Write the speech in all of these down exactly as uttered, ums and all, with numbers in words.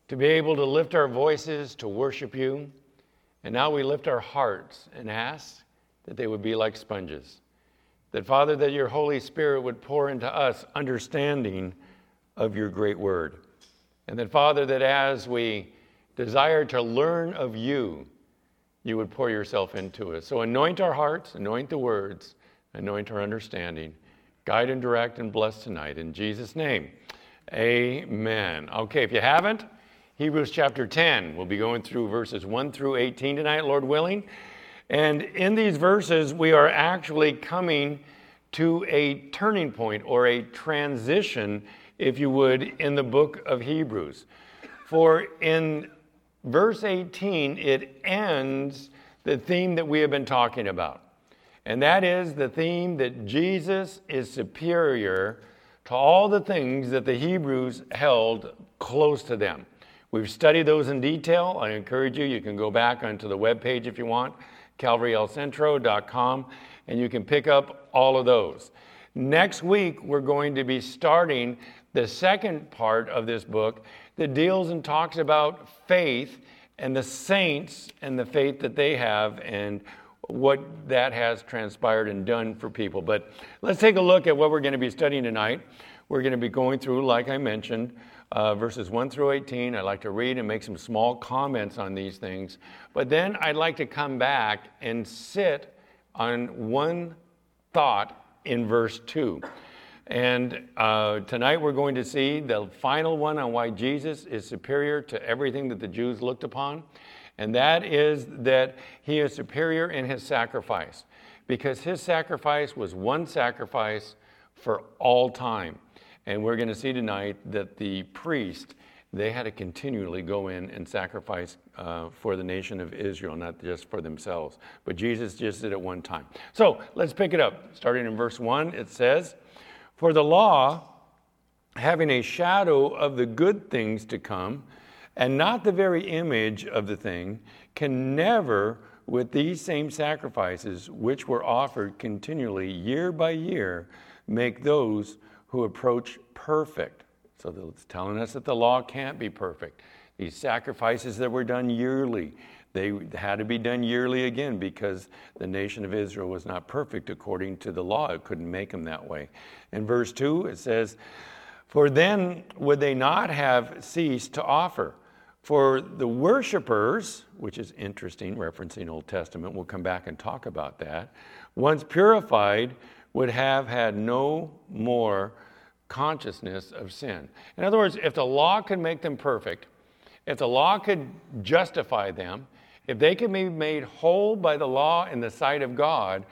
to be able to lift our voices to worship you. And now we lift our hearts and ask that they would be like sponges. That, Father, that your Holy Spirit would pour into us understanding of your great word. And that, Father, that as we desire to learn of you, you would pour yourself into us. So anoint our hearts, anoint the words, anoint our understanding. Guide and direct and bless tonight. In Jesus' name, amen. Okay, if you haven't, Hebrews chapter ten. We'll be going through verses one through eighteen tonight, Lord willing. And in these verses, we are actually coming to a turning point or a transition, if you would, in the book of Hebrews. For in verse eighteen, it ends the theme that we have been talking about. And that is the theme that Jesus is superior to all the things that the Hebrews held close to them. We've studied those in detail. I encourage you, you can go back onto the webpage if you want, calvary el centro dot com, and you can pick up all of those. Next week, we're going to be starting the second part of this book that deals and talks about faith and the saints and the faith that they have and what that has transpired and done for people. But let's take a look at what we're going to be studying tonight. We're going to be going through, like I mentioned, uh, verses one through eighteen. I'd like to read and make some small comments on these things. But then I'd like to come back and sit on one thought in verse two. And uh, tonight we're going to see the final one on why Jesus is superior to everything that the Jews looked upon. And that is that he is superior in his sacrifice, because his sacrifice was one sacrifice for all time. And we're going to see tonight that the priest, they had to continually go in and sacrifice uh, for the nation of Israel, not just for themselves. But Jesus just did it one time. So let's pick it up. Starting in verse one, it says, "For the law, having a shadow of the good things to come, and not the very image of the thing, can never, with these same sacrifices, which were offered continually year by year, make those who approach perfect." So it's telling us that the law can't be perfect. These sacrifices that were done yearly, they had to be done yearly again because the nation of Israel was not perfect according to the law. It couldn't make them that way. In verse two, it says, "For then would they not have ceased to offer. For the worshipers," which is interesting, referencing Old Testament, we'll come back and talk about that, "once purified, would have had no more consciousness of sin." In other words, if the law could make them perfect, if the law could justify them, if they could be made whole by the law in the sight of God,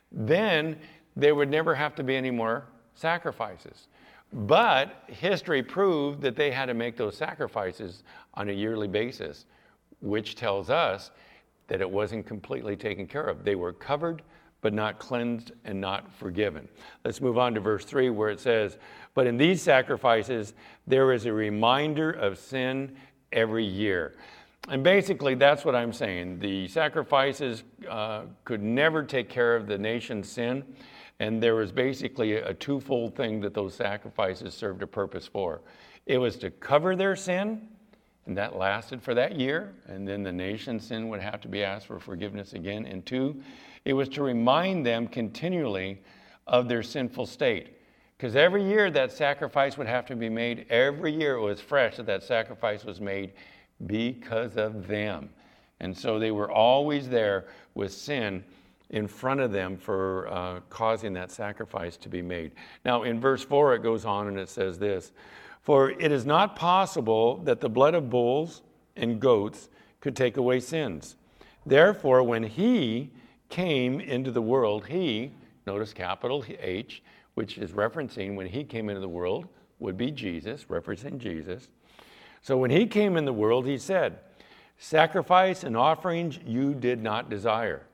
then there would never have to be any more sacrifices. But history proved that they had to make those sacrifices on a yearly basis, which tells us that it wasn't completely taken care of. They were covered, but not cleansed and not forgiven. Let's move on to verse three, where it says, "But in these sacrifices, there is a reminder of sin every year." And basically, that's what I'm saying. The sacrifices uh, could never take care of the nation's sin. And there was basically a twofold thing that those sacrifices served a purpose for. It was to cover their sin, and that lasted for that year, and then the nation's sin would have to be asked for forgiveness again. And two, it was to remind them continually of their sinful state. Because every year that sacrifice would have to be made. Every year it was fresh that that sacrifice was made because of them. And so they were always there with sin in front of them for uh, causing that sacrifice to be made. Now, in verse four, it goes on and it says this, "For it is not possible that the blood of bulls and goats could take away sins. Therefore, when he came into the world," he, notice capital H, which is referencing when he came into the world, would be Jesus, referencing Jesus. "So when he came in the world, he said, 'Sacrifice and offerings you did not desire,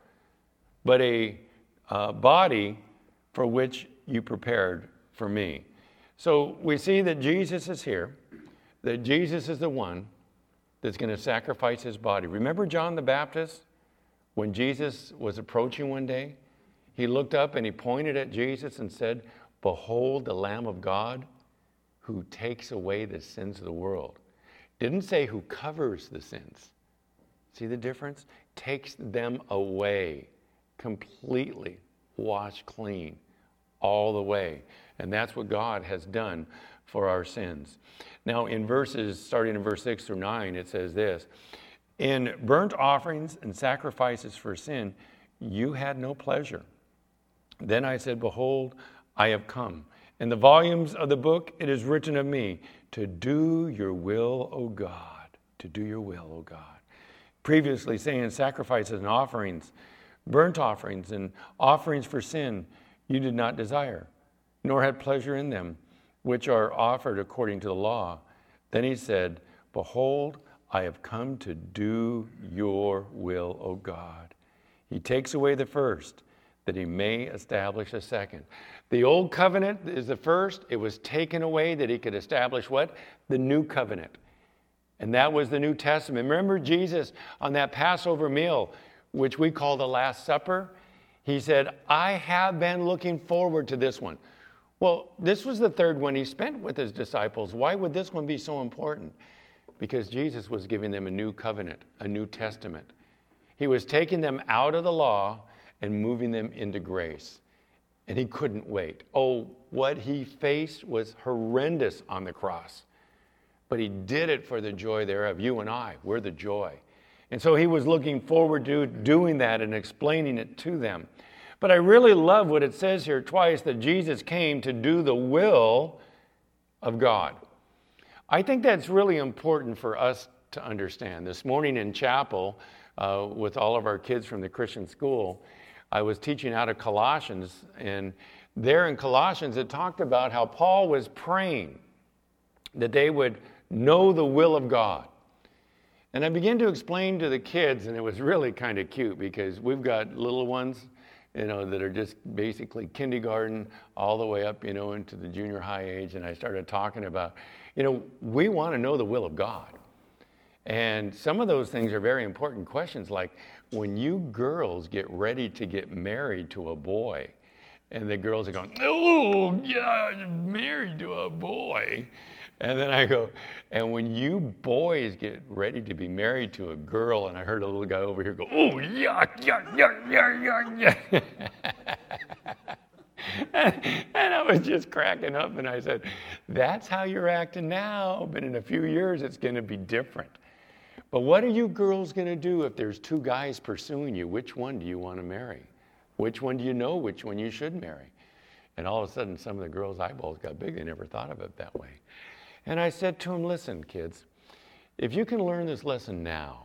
but a uh, body for which you prepared for me.'" So we see that Jesus is here, that Jesus is the one that's going to sacrifice his body. Remember John the Baptist? When Jesus was approaching one day, he looked up and he pointed at Jesus and said, "Behold the Lamb of God who takes away the sins of the world." Didn't say who covers the sins. See the difference? Takes them away completely, washed clean all the way. And that's what God has done for our sins. Now in verses, starting in verse six through nine, it says this, in burnt offerings and sacrifices for sin, you had no pleasure. Then I said, behold, I have come. In the volumes of the book it is written of me, to do your will, O God, to do your will, O God. Previously saying sacrifices and offerings, burnt offerings and offerings for sin, you did not desire, nor had pleasure in them, which are offered according to the law. Then he said, behold, I have come to do your will, O God. He takes away the first, that he may establish a second. The old covenant is the first. It was taken away that he could establish what? The new covenant. And that was the New Testament. Remember Jesus on that Passover meal, which we call the Last Supper? He said, I have been looking forward to this one. Well, this was the third one he spent with his disciples. Why would this one be so important? Because Jesus was giving them a new covenant, a new testament. He was taking them out of the law and moving them into grace. And he couldn't wait. Oh, what he faced was horrendous on the cross. But he did it for the joy thereof. You and I, we're the joy. And so he was looking forward to doing that and explaining it to them. But I really love what it says here twice, that Jesus came to do the will of God. I think that's really important for us to understand. This morning in chapel, uh, with all of our kids from the Christian school, I was teaching out of Colossians, and there in Colossians it talked about how Paul was praying that they would know the will of God. And I began to explain to the kids, and it was really kind of cute because we've got little ones, you know, that are just basically kindergarten all the way up, you know, into the junior high age. And I started talking about, you know, we want to know the will of God. And some of those things are very important questions, like when you girls get ready to get married to a boy, and the girls are going, oh, yeah, I'm married to a boy. And then I go, and when you boys get ready to be married to a girl, and I heard a little guy over here go, oh, yeah, yeah, yeah, yeah, yeah, yeah. and, and I was just cracking up, and I said, that's how you're acting now, but in a few years it's going to be different. But what are you girls going to do if there's two guys pursuing you? Which one do you want to marry? Which one do you know which one you should marry? And all of a sudden, some of the girls' eyeballs got big. They never thought of it that way. And I said to them, listen, kids, if you can learn this lesson now,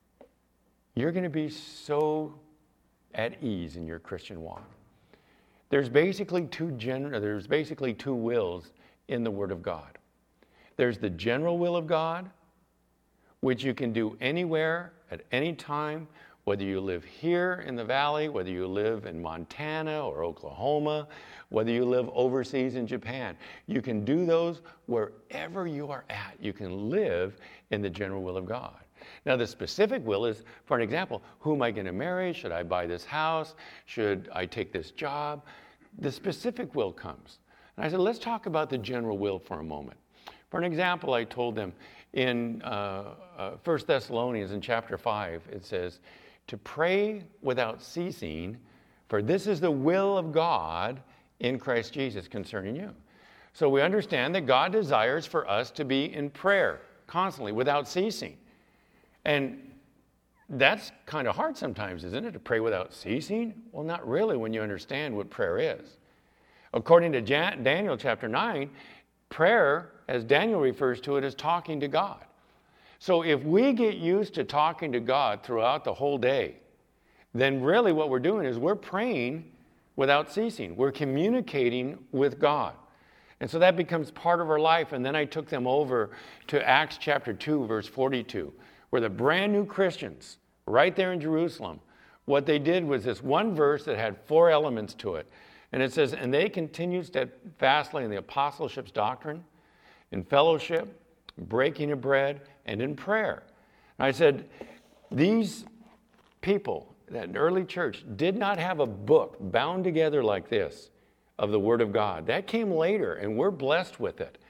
you're going to be so at ease in your Christian walk. There's basically two gen- there's basically two wills in the Word of God. There's the general will of God, which you can do anywhere, at any time, whether you live here in the valley, whether you live in Montana or Oklahoma, whether you live overseas in Japan. You can do those wherever you are at. You can live in the general will of God. Now, the specific will is, for an example, who am I going to marry? Should I buy this house? Should I take this job? The specific will comes. And I said, let's talk about the general will for a moment. For an example, I told them in uh, uh, First Thessalonians in chapter five, it says, to pray without ceasing, for this is the will of God in Christ Jesus concerning you. So we understand that God desires for us to be in prayer constantly, without ceasing. And that's kind of hard sometimes, isn't it, to pray without ceasing? Well, not really when you understand what prayer is. According to Jan- Daniel chapter nine, prayer, as Daniel refers to it, is talking to God. So if we get used to talking to God throughout the whole day, then really what we're doing is we're praying without ceasing. We're communicating with God. And so that becomes part of our life. And then I took them over to Acts chapter two, verse forty-two, where the brand new Christians, right there in Jerusalem, what they did was this one verse that had four elements to it. And it says, and they continued steadfastly in the apostleship's doctrine, in fellowship, breaking of bread, and in prayer. And I said, these people, that early church, did not have a book bound together like this of the Word of God. That came later, and we're blessed with it.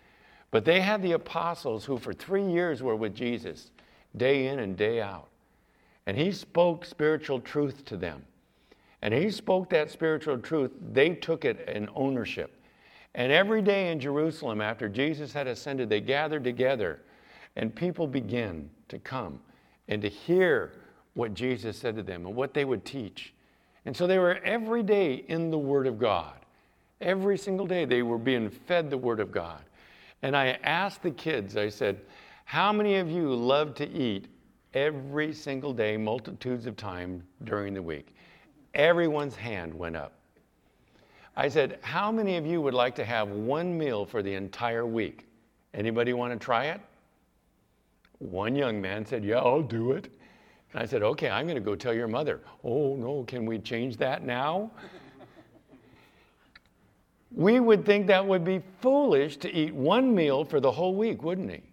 But they had the apostles who for three years were with Jesus, day in and day out. And he spoke spiritual truth to them. And he spoke that spiritual truth. They took it in ownership. And every day in Jerusalem, after Jesus had ascended, they gathered together. And people began to come and to hear what Jesus said to them and what they would teach. And so they were every day in the Word of God. Every single day they were being fed the Word of God. And I asked the kids, I said, how many of you love to eat every single day, multitudes of times during the week? Everyone's hand went up. I said, how many of you would like to have one meal for the entire week? Anybody want to try it? One young man said, yeah, I'll do it. And I said, okay, I'm going to go tell your mother. Oh, no, can we change that now? We would think that would be foolish to eat one meal for the whole week, wouldn't he?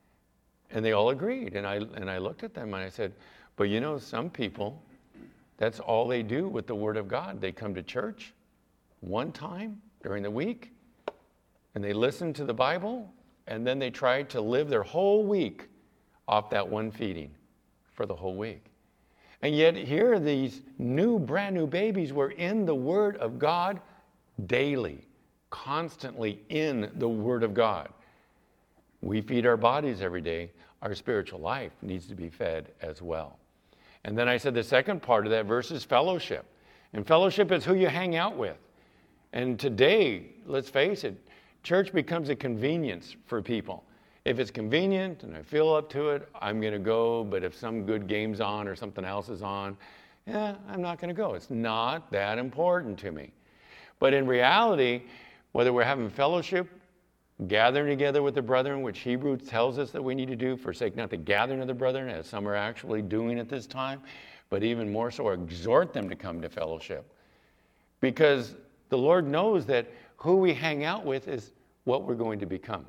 And they all agreed. And I, and I looked at them and I said, but you know, some people, that's all they do with the Word of God. They come to church one time during the week, and they listen to the Bible, and then they try to live their whole week off that one feeding for the whole week. And yet here these new, brand new babies were in the Word of God daily, constantly in the Word of God. We feed our bodies every day. Our spiritual life needs to be fed as well. And then I said the second part of that verse is fellowship. And fellowship is who you hang out with. And today, let's face it, church becomes a convenience for people. If it's convenient and I feel up to it, I'm going to go. But if some good game's on or something else is on, yeah, I'm not going to go. It's not that important to me. But in reality, whether we're having fellowship, gathering together with the brethren, which Hebrews tells us that we need to do, forsake not the gathering of the brethren, as some are actually doing at this time, but even more so, exhort them to come to fellowship. Because the Lord knows that who we hang out with is what we're going to become.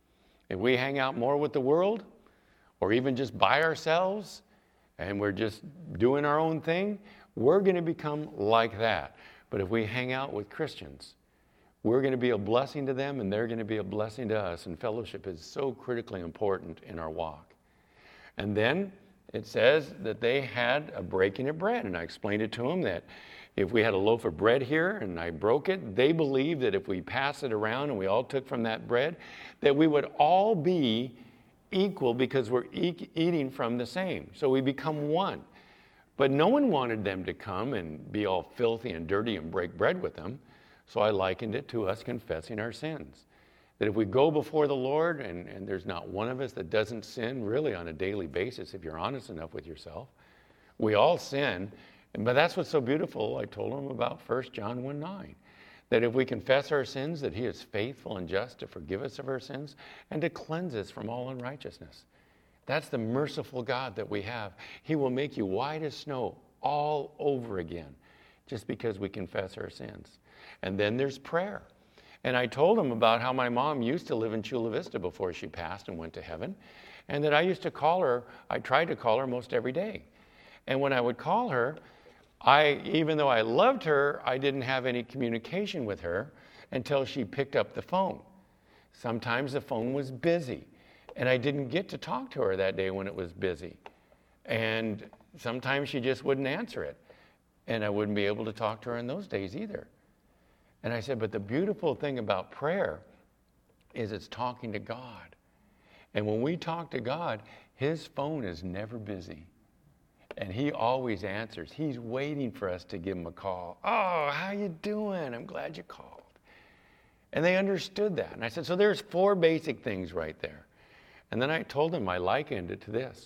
If we hang out more with the world, or even just by ourselves, and we're just doing our own thing, we're going to become like that. But if we hang out with Christians, we're going to be a blessing to them, and they're going to be a blessing to us. And fellowship is so critically important in our walk. And then it says that they had a breaking of bread. And I explained it to them that if we had a loaf of bread here and I broke it, they believed that if we pass it around and we all took from that bread, that we would all be equal because we're e- eating from the same. So we become one. But no one wanted them to come and be all filthy and dirty and break bread with them. So I likened it to us confessing our sins. That if we go before the Lord, and, and there's not one of us that doesn't sin really on a daily basis, if you're honest enough with yourself, we all sin. But that's what's so beautiful, I told them about First John one nine. That if we confess our sins, that he is faithful and just to forgive us of our sins and to cleanse us from all unrighteousness. That's the merciful God that we have. He will make you white as snow all over again just because we confess our sins. And then there's prayer. And I told him about how my mom used to live in Chula Vista before she passed and went to heaven. And that I used to call her, I tried to call her most every day. And when I would call her, I, even though I loved her, I didn't have any communication with her until she picked up the phone. Sometimes the phone was busy, and I didn't get to talk to her that day when it was busy. And sometimes she just wouldn't answer it, and I wouldn't be able to talk to her in those days either. And I said, but the beautiful thing about prayer is it's talking to God. And when we talk to God, his phone is never busy. And he always answers. He's waiting for us to give him a call. Oh, how you doing? I'm glad you called. And they understood that. And I said, so there's four basic things right there. And then I told them I likened it to this.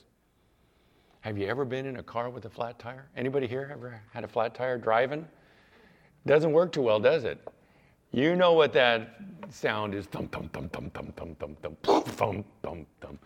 Have you ever been in a car with a flat tire? Anybody here ever had a flat tire driving? Doesn't work too well, does it? You know what that sound is. Thump, thump, thump, thump, thump, thump, thump, thump, thump, thump, thump.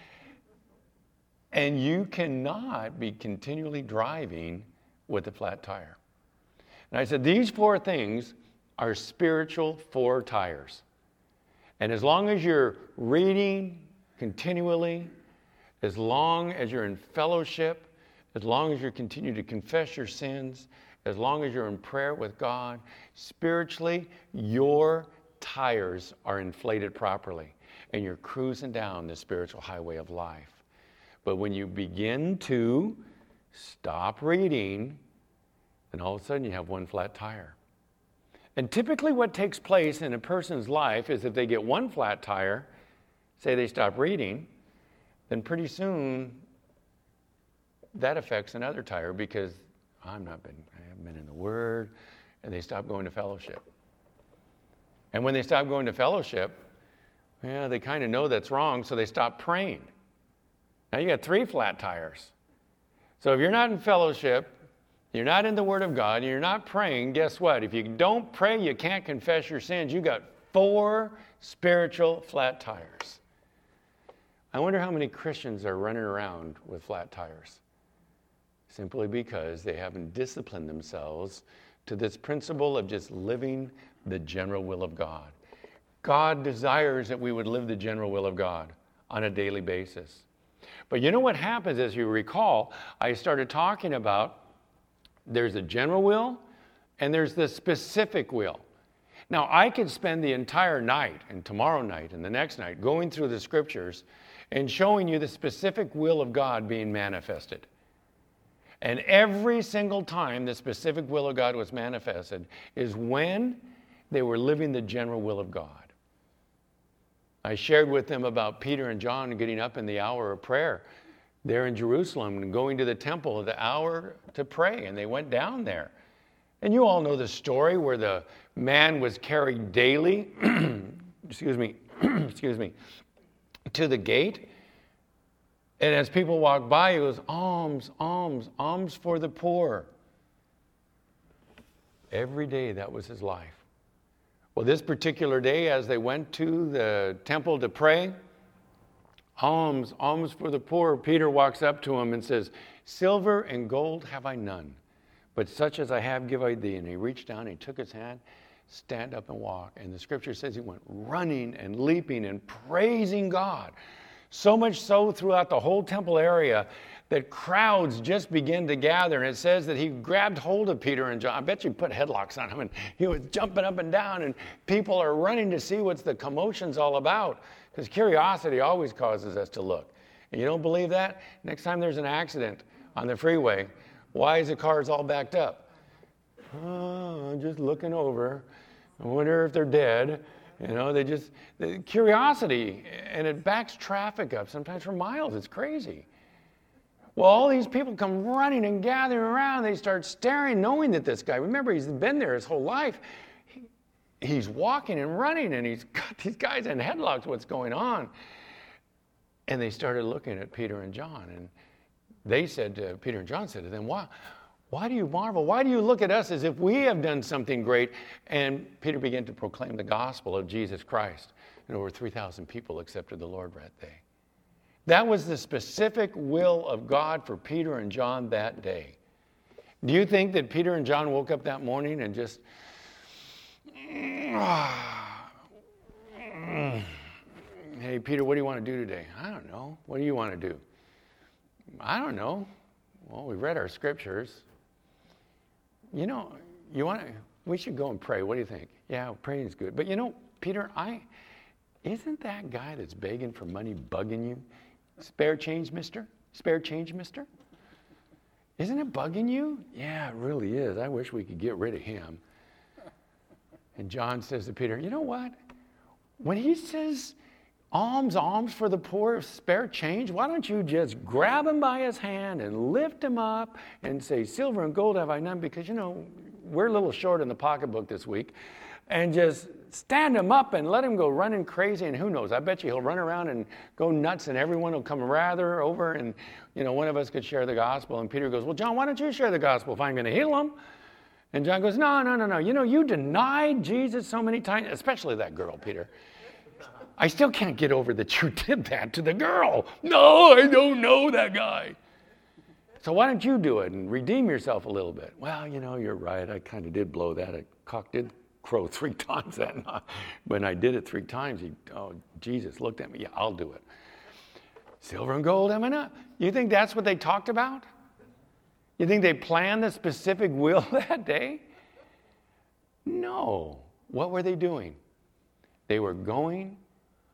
And you cannot be continually driving with a flat tire. And I said, these four things are spiritual four tires. And as long as you're reading continually, as long as you're in fellowship, as long as you continue to confess your sins, as long as you're in prayer with God, spiritually, your tires are inflated properly. and you're cruising down the spiritual highway of life. But when you begin to stop reading, then all of a sudden you have one flat tire. And typically what takes place in a person's life is if they get one flat tire, say they stop reading, then pretty soon that affects another tire because I'm not been, I haven't been in the Word, and they stop going to fellowship. And when they stop going to fellowship, yeah, they kind of know that's wrong, so they stop praying. Now you got three flat tires. So if you're not in fellowship, you're not in the Word of God, and you're not praying, guess what? If you don't pray, you can't confess your sins. You got four spiritual flat tires. I wonder how many Christians are running around with flat tires. Simply because they haven't disciplined themselves to this principle of just living the general will of God. God desires that we would live the general will of God on a daily basis. But you know what happens, as you recall, I started talking about there's a general will and there's the specific will. Now, I could spend the entire night and tomorrow night and the next night going through the scriptures and showing you the specific will of God being manifested. And every single time the specific will of God was manifested is when they were living the general will of God. I shared with them about Peter and John getting up in the hour of prayer there in Jerusalem and going to the temple at the hour to pray, and they went down there. And you all know the story where the man was carried daily, excuse me, excuse me, to the gate. And as people walked by, he goes, alms, alms, alms for the poor. Every day that was his life. Well, this particular day, as they went to the temple to pray, alms, alms for the poor, Peter walks up to him and says, silver and gold have I none, but such as I have give I thee. And he reached down, and he took his hand, stand up and walk. And the scripture says he went running and leaping and praising God. So much so throughout the whole temple area that crowds just began to gather. And it says that he grabbed hold of Peter and John. I bet you put headlocks on him, and he was jumping up and down, and people are running to see what's the commotion's all about, because curiosity always causes us to look. And you don't believe that? Next time there's an accident on the freeway, why is the cars all backed up? Oh, I'm just looking over. I wonder if they're dead. You know, they just, the curiosity, and it backs traffic up sometimes for miles. It's crazy. Well, all these people come running and gathering around. They start staring, knowing that this guy, remember, he's been there his whole life. He, he's walking and running, and he's got these guys in headlocks. What's going on? And they started looking at Peter and John, and they said to Peter and John said to them, why, why do you marvel? Why do you look at us as if we have done something great? And Peter began to proclaim the gospel of Jesus Christ, and over three thousand people accepted the Lord that day. That was the specific will of God for Peter and John that day. Do you think that Peter and John woke up that morning and just, hey, Peter, what do you want to do today? I don't know. What do you want to do? I don't know. Well, we read our scriptures. You know, you want to, we should go and pray. What do you think? Yeah, praying is good. But you know, Peter, I, isn't that guy that's begging for money bugging you? Spare change, mister? Spare change, mister? Isn't it bugging you? Yeah, it really is. I wish we could get rid of him. And John says to Peter, you know what? When he says alms, alms for the poor, spare change, why don't you just grab him by his hand and lift him up and say, silver and gold have I none, because, you know, we're a little short in the pocketbook this week, and just stand him up and let him go running crazy, and who knows, I bet you he'll run around and go nuts, and everyone will come rather over, and, you know, one of us could share the gospel. And Peter goes, well, John, why don't you share the gospel if I'm going to heal him? And John goes, no, no, no, no. You know, you denied Jesus so many times, especially that girl, Peter. I still can't get over that you did that to the girl. No, I don't know that guy. So why don't you do it and redeem yourself a little bit? Well, you know, you're right. I kind of did blow that. A cock did crow three times that night. When I did it three times, he, oh, Jesus looked at me. Yeah, I'll do it. Silver and gold, am I not? You think that's what they talked about? You think they planned the specific will that day? No. What were they doing? They were going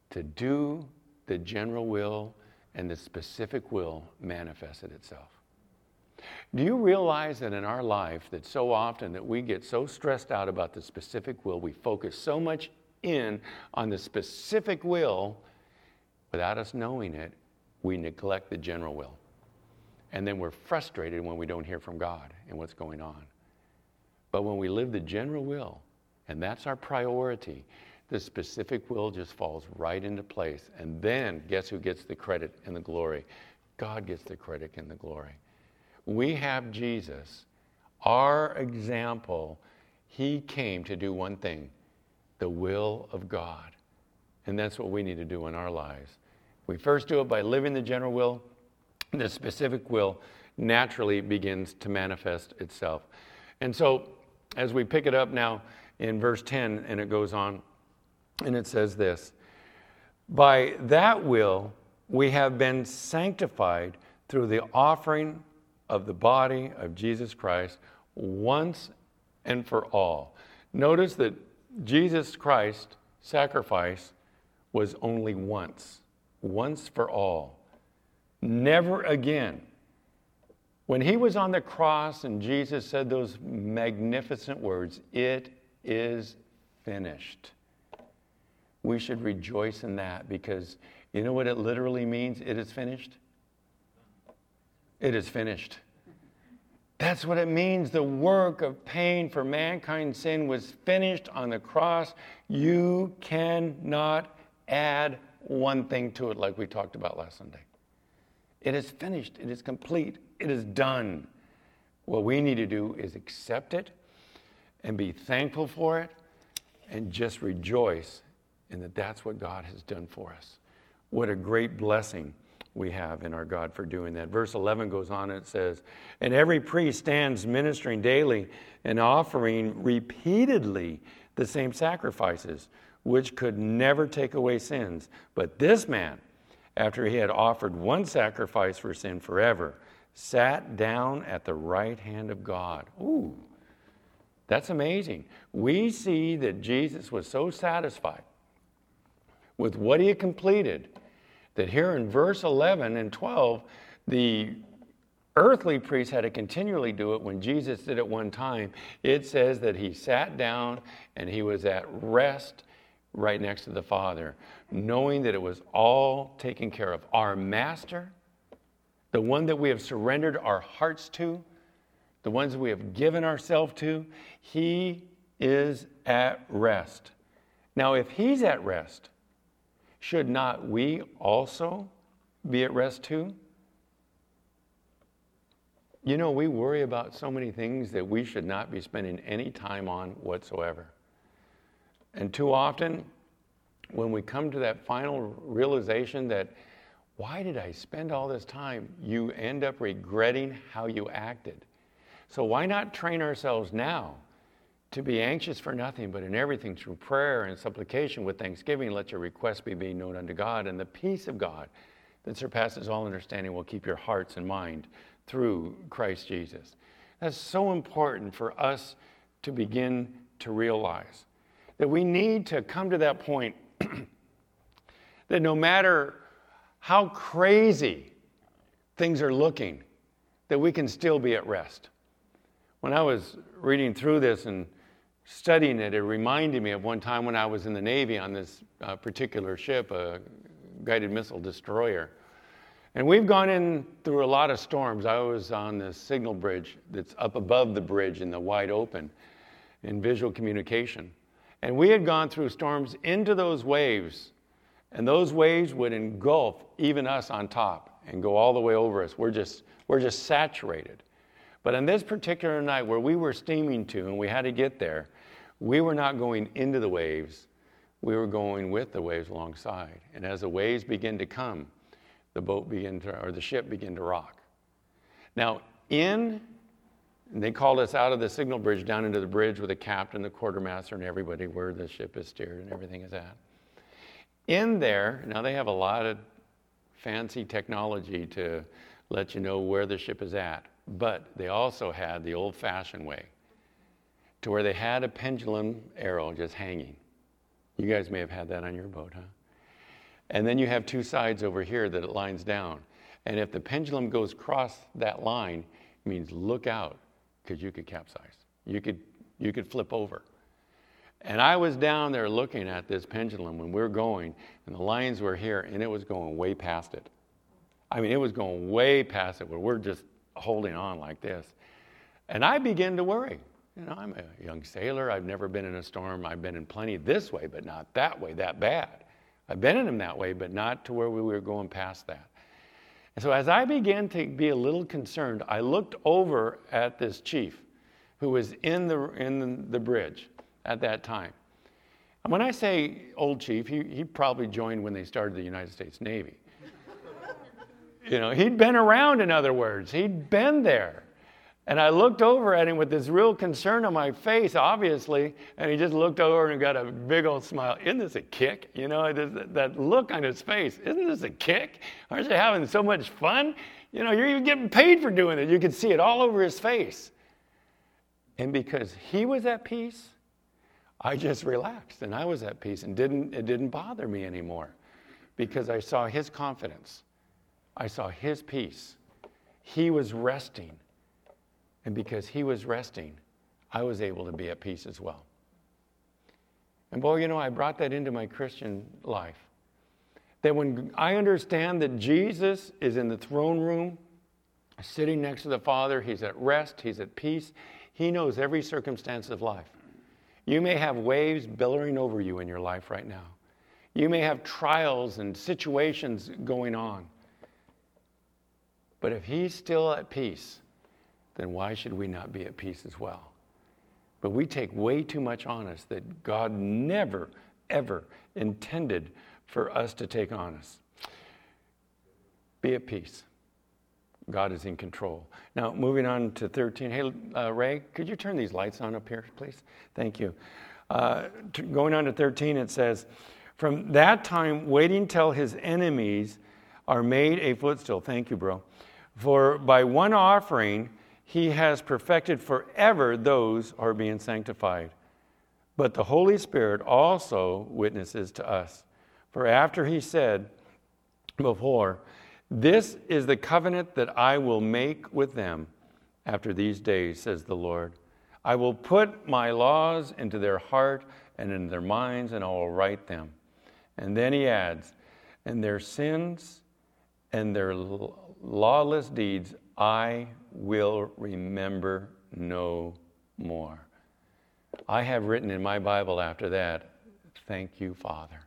to do the general will, and the specific will manifested itself. Do you realize that in our life that so often that we get so stressed out about the specific will, we focus so much in on the specific will, without us knowing it, we neglect the general will. And then we're frustrated when we don't hear from God and what's going on. But when we live the general will, and that's our priority, the specific will just falls right into place. And then guess who gets the credit and the glory? God gets the credit and the glory. We have Jesus, our example. He came to do one thing, the will of God. And that's what we need to do in our lives. We first do it by living the general will. The specific will naturally begins to manifest itself. And so as we pick it up now in verse ten, and it goes on, and it says this, by that will we have been sanctified through the offering of the body of Jesus Christ once and for all. Notice that Jesus Christ's sacrifice was only once, once for all, never again. When he was on the cross and Jesus said those magnificent words, it is finished. We should rejoice in that, because you know what it literally means? It is finished. It is finished. That's what it means. The work of paying for mankind's sin was finished on the cross. You cannot add one thing to it, like we talked about last Sunday. It is finished. It is complete. It is done. What we need to do is accept it and be thankful for it and just rejoice in that that's what God has done for us. What a great blessing we have in our God for doing that. Verse eleven goes on and it says, and every priest stands ministering daily and offering repeatedly the same sacrifices, which could never take away sins. But this man, after he had offered one sacrifice for sin forever, sat down at the right hand of God. Ooh, that's amazing. We see that Jesus was so satisfied with what he had completed that here in verse eleven and twelve, the earthly priest had to continually do it. When Jesus did it one time, it says that he sat down and he was at rest right next to the Father, knowing that it was all taken care of. Our Master, the one that we have surrendered our hearts to, the ones we have given ourselves to, he is at rest. Now, if he's at rest, should not we also be at rest too? You know, we worry about so many things that we should not be spending any time on whatsoever. And too often, when we come to that final realization that, why did I spend all this time? You end up regretting how you acted. So why not train ourselves now to be anxious for nothing, but in everything through prayer and supplication with thanksgiving, let your requests be made known unto God, and the peace of God that surpasses all understanding will keep your hearts and mind through Christ Jesus. That's so important for us to begin to realize that we need to come to that point that no matter how crazy things are looking, that we can still be at rest. When I was reading through this and studying it, it reminded me of one time when I was in the Navy on this uh, particular ship, a guided missile destroyer. And we've gone in through a lot of storms. I was on the signal bridge that's up above the bridge in the wide open in visual communication. And we had gone through storms into those waves, and those waves would engulf even us on top and go all the way over us. We're just, we're just saturated. But on this particular night where we were steaming to and we had to get there, we were not going into the waves. We were going with the waves alongside. And as the waves began to come, the boat began to, or the ship began to rock. Now, in, and they called us out of the signal bridge down into the bridge with the captain, the quartermaster, and everybody where the ship is steered and everything is at. In there, now they have a lot of fancy technology to let you know where the ship is at. But they also had the old-fashioned way, to where they had a pendulum arrow just hanging. You guys may have had that on your boat, huh? And then you have two sides over here that it lines down. And if the pendulum goes across that line, it means look out, because you could capsize. You could, you could flip over. And I was down there looking at this pendulum when we were going, and the lines were here, and it was going way past it. I mean, it was going way past it, where we're just holding on like this. And I began to worry. You know, I'm a young sailor. I've never been in a storm. I've been in plenty this way, but not that way, that bad. I've been in them that way, but not to where we were going past that. And so as I began to be a little concerned, I looked over at this chief who was in the, in the bridge at that time. And when I say old chief, he, he probably joined when they started the United States Navy. You know, he'd been around, in other words. He'd been there. And I looked over at him with this real concern on my face, obviously, and he just looked over and got a big old smile. Isn't this a kick? You know, that look on his face. Isn't this a kick? Aren't you having so much fun? You know, you're even getting paid for doing it. You could see it all over his face. And because he was at peace, I just relaxed, and I was at peace, and didn't it didn't bother me anymore, because I saw his confidence. I saw his peace. He was resting. And because he was resting, I was able to be at peace as well. And boy, you know, I brought that into my Christian life. That when I understand that Jesus is in the throne room, sitting next to the Father, he's at rest, he's at peace, he knows every circumstance of life. You may have waves billowing over you in your life right now. You may have trials and situations going on. But if he's still at peace, then why should we not be at peace as well? But we take way too much on us that God never, ever intended for us to take on us. Be at peace. God is in control. Now, moving on to thirteen. Hey, uh, Ray, could you turn these lights on up here, please? Thank you. Uh, to, going on to thirteen, it says, from that time, waiting till his enemies are made a footstool. Thank you, bro. For by one offering, he has perfected forever those who are being sanctified. But the Holy Spirit also witnesses to us. For after he said before, this is the covenant that I will make with them after these days, says the Lord. I will put my laws into their heart and in their minds, and I will write them. And then he adds, and their sins and their lawless deeds I will remember no more. I have written in my Bible after that, thank you, Father.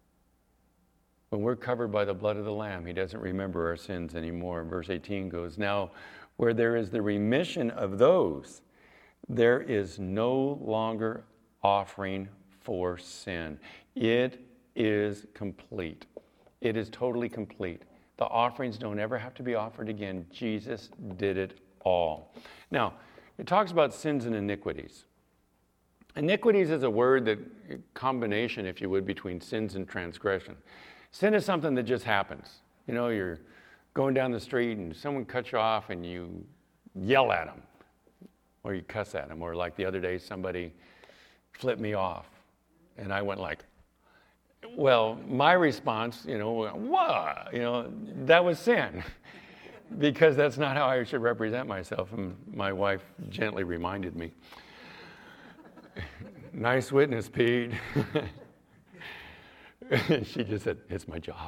When we're covered by the blood of the Lamb, he doesn't remember our sins anymore. Verse eighteen goes, now where there is the remission of those, there is no longer offering for sin. It is complete. It is totally complete. The offerings don't ever have to be offered again. Jesus did it all. Now, it talks about sins and iniquities. Iniquities is a word that, a combination, if you would, between sins and transgression. Sin is something that just happens. You know, you're going down the street and someone cuts you off and you yell at them, or you cuss at them, or like the other day somebody flipped me off and I went like, well, my response, you know, what? You know, that was sin, because that's not how I should represent myself. And my wife gently reminded me, nice witness, Pete. She just said, it's my job.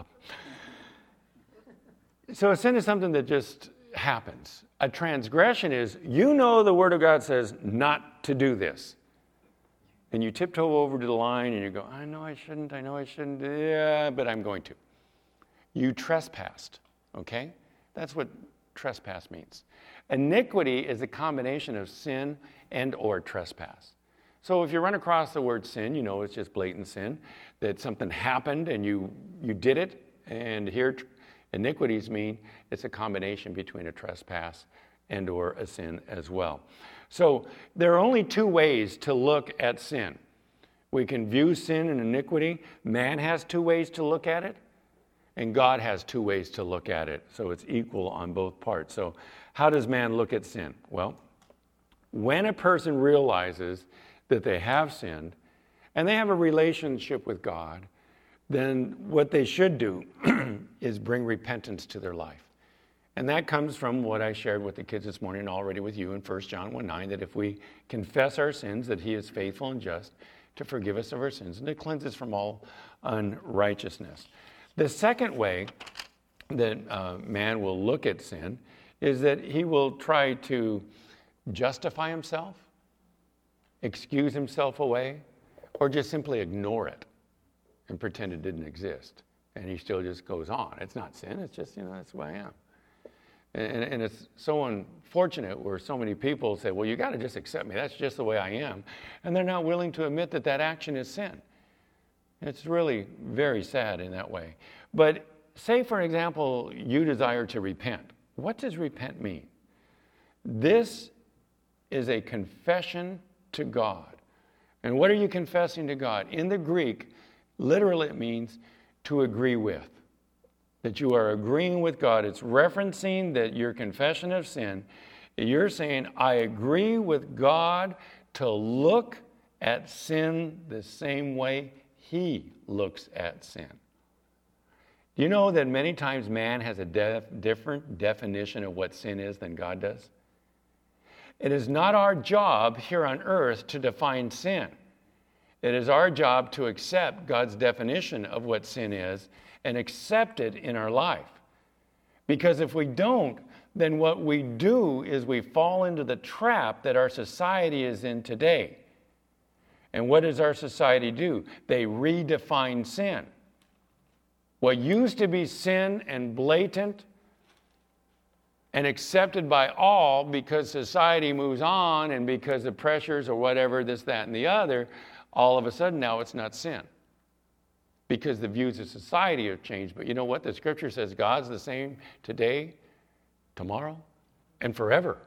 So a sin is something that just happens. A transgression is, you know, the Word of God says not to do this. And you tiptoe over to the line and you go, I know I shouldn't, I know I shouldn't, yeah, but I'm going to. You trespassed, okay? That's what trespass means. Iniquity is a combination of sin and or trespass. So if you run across the word sin, you know it's just blatant sin, that something happened and you, you did it. And here iniquities mean it's a combination between a trespass and or a sin as well. So there are only two ways to look at sin. We can view sin and iniquity. Man has two ways to look at it, and God has two ways to look at it. So it's equal on both parts. So how does man look at sin? Well, when a person realizes that they have sinned and they have a relationship with God, then what they should do is bring repentance to their life. And that comes from what I shared with the kids this morning already with you in First John one nine, that if we confess our sins, that he is faithful and just to forgive us of our sins and to cleanse us from all unrighteousness. The second way that uh, man will look at sin is that he will try to justify himself, excuse himself away, or just simply ignore it and pretend it didn't exist. And he still just goes on. It's not sin, it's just, you know, that's who I am. And, and it's so unfortunate where so many people say, well, you got to just accept me. That's just the way I am. And they're not willing to admit that that action is sin. It's really very sad in that way. But say, for example, you desire to repent. What does repent mean? This is a confession to God. And what are you confessing to God? In the Greek, literally it means to agree with. That you are agreeing with God. It's referencing that your confession of sin, you're saying, I agree with God to look at sin the same way he looks at sin. Do you know that many times man has a def- different definition of what sin is than God does? It is not our job here on earth to define sin. It is our job to accept God's definition of what sin is and accept it in our life. Because if we don't, then what we do is we fall into the trap that our society is in today. And what does our society do? They redefine sin. What used to be sin and blatant and accepted by all because society moves on and because of pressures or whatever, this, that, and the other, all of a sudden now it's not sin. Because the views of society have changed. But you know what? The scripture says God's the same today, tomorrow, and forever.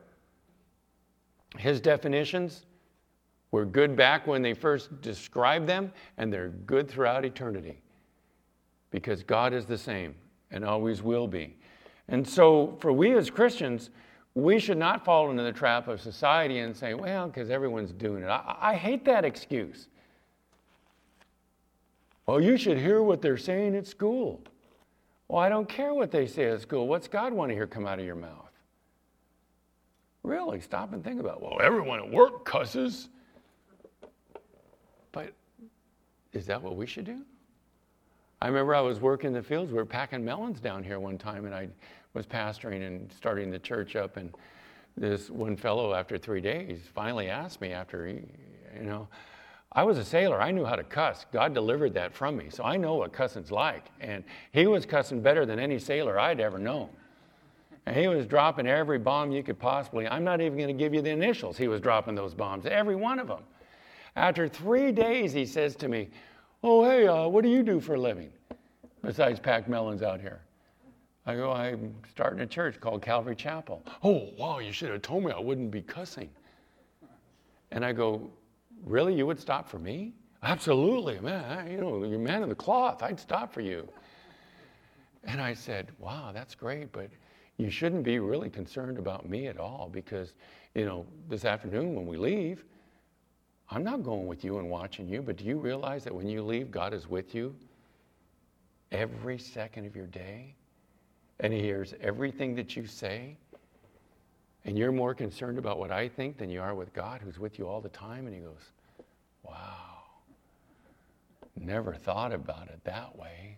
His definitions were good back when they first described them, and they're good throughout eternity. Because God is the same and always will be. And so for we as Christians, we should not fall into the trap of society and say, well, because everyone's doing it. I, I hate that excuse. Well, you should hear what they're saying at school. Well, I don't care what they say at school. What's God want to hear come out of your mouth? Really, stop and think about it. Well, everyone at work cusses. But is that what we should do? I remember I was working in the fields. We were packing melons down here one time, and I was pastoring and starting the church up. And this one fellow, after three days, finally asked me after, he, you know, I was a sailor. I knew how to cuss. God delivered that from me. So I know what cussing's like. And he was cussing better than any sailor I'd ever known. And he was dropping every bomb you could possibly. I'm not even going to give you the initials. He was dropping those bombs, every one of them. After three days, he says to me, oh, hey, uh, what do you do for a living besides pack melons out here? I go, I'm starting a church called Calvary Chapel. Oh, wow, you should have told me I wouldn't be cussing. And I go, really, you would stop for me? Absolutely, man. You know, you're a man of the cloth. I'd stop for you. And I said, wow, that's great, but you shouldn't be really concerned about me at all because, you know, this afternoon when we leave, I'm not going with you and watching you, but do you realize that when you leave, God is with you every second of your day? And he hears everything that you say? And you're more concerned about what I think than you are with God, who's with you all the time? And he goes, wow, never thought about it that way.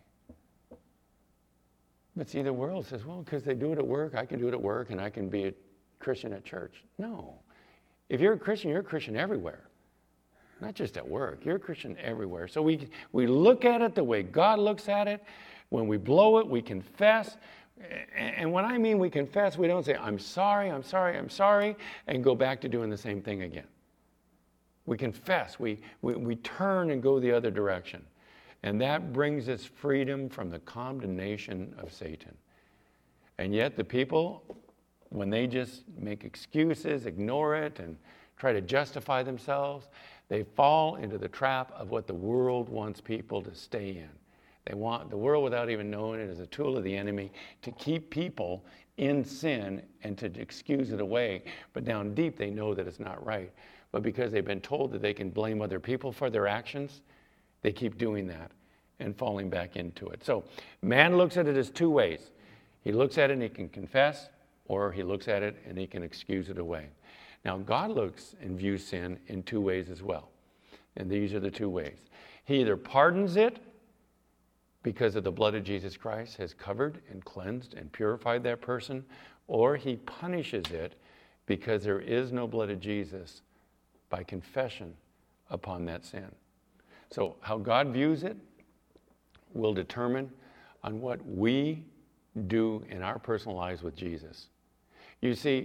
But see, the world says, well, because they do it at work, I can do it at work, and I can be a Christian at church. No. If you're a Christian, you're a Christian everywhere. Not just at work. You're a Christian everywhere. So we, we look at it the way God looks at it. When we blow it, we confess. And when I mean we confess, we don't say, I'm sorry, I'm sorry, I'm sorry, and go back to doing the same thing again. We confess. We, we, we turn and go the other direction. And that brings us freedom from the condemnation of Satan. And yet the people, when they just make excuses, ignore it, and try to justify themselves, they fall into the trap of what the world wants people to stay in. They want the world, without even knowing it, as a tool of the enemy to keep people in sin and to excuse it away. But down deep, they know that it's not right. But because they've been told that they can blame other people for their actions, they keep doing that. and falling back into it. So man looks at it as two ways. He looks at it and he can confess, or he looks at it and he can excuse it away. Now, God looks and views sin in two ways as well. And these are the two ways. He either pardons it because of the blood of Jesus Christ has covered and cleansed and purified that person, or he punishes it because there is no blood of Jesus by confession upon that sin. So how God views it will determine on what we do in our personal lives with Jesus. You see,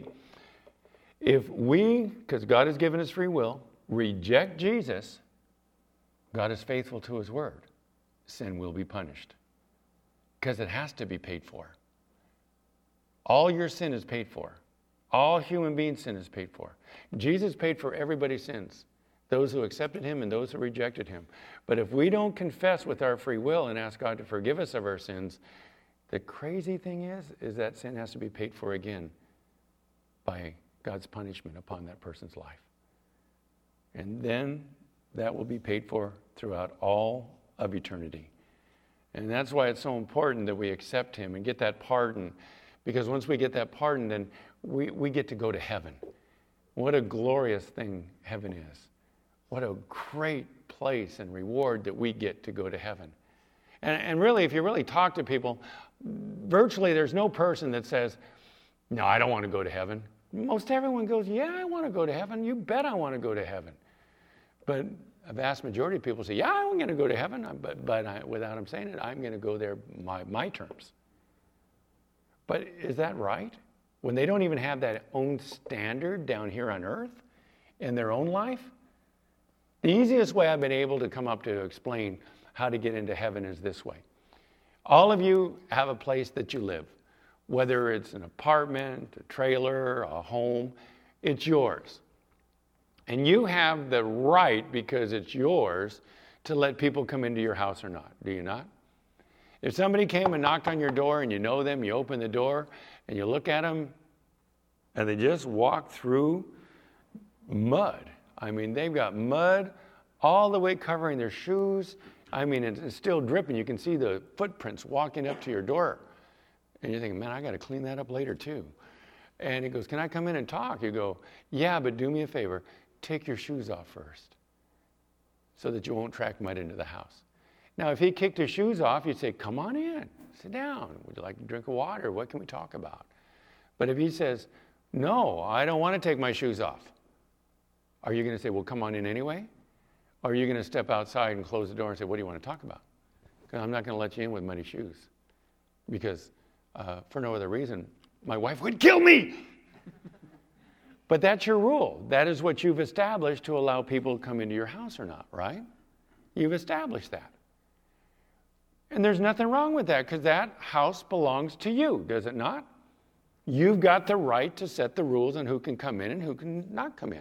if we, because God has given us free will, reject Jesus, God is faithful to his word. Sin will be punished because it has to be paid for. All your sin is paid for. All human beings' sin is paid for. Jesus paid for everybody's sins, those who accepted him and those who rejected him. But if we don't confess with our free will and ask God to forgive us of our sins, the crazy thing is, is that sin has to be paid for again by God's punishment upon that person's life. And then that will be paid for throughout all of eternity. And that's why it's so important that we accept him and get that pardon. Because once we get that pardon, then we, we get to go to heaven. What a glorious thing heaven is. What a great place and reward that we get to go to heaven. And, and really, if you really talk to people, virtually there's no person that says, no, I don't want to go to heaven. Most everyone goes, yeah, I want to go to heaven. You bet I want to go to heaven. But a vast majority of people say, yeah, I'm going to go to heaven. But, but I, without them saying it, I'm going to go there my, my terms. But is that right? When they don't even have that own standard down here on earth in their own life? The easiest way I've been able to come up to explain how to get into heaven is this way. All of you have a place that you live. Whether it's an apartment, a trailer, a home, it's yours. And you have the right, because it's yours, to let people come into your house or not. Do you not? If somebody came and knocked on your door and you know them, you open the door and you look at them and they just walk through mud. I mean, they've got mud all the way covering their shoes. I mean, it's still dripping. You can see the footprints walking up to your door. And you're thinking, man, I got to clean that up later too. And he goes, can I come in and talk? You go, yeah, but do me a favor. Take your shoes off first so that you won't track mud into the house. Now, if he kicked his shoes off, you'd say, come on in, sit down. Would you like a drink of water? What can we talk about? But if he says, no, I don't want to take my shoes off, are you going to say, well, come on in anyway? Or are you going to step outside and close the door and say, what do you want to talk about? Because I'm not going to let you in with muddy shoes. Because uh, for no other reason, my wife would kill me. But that's your rule. That is what you've established to allow people to come into your house or not, right? You've established that. And there's nothing wrong with that because that house belongs to you, does it not? You've got the right to set the rules on who can come in and who can not come in.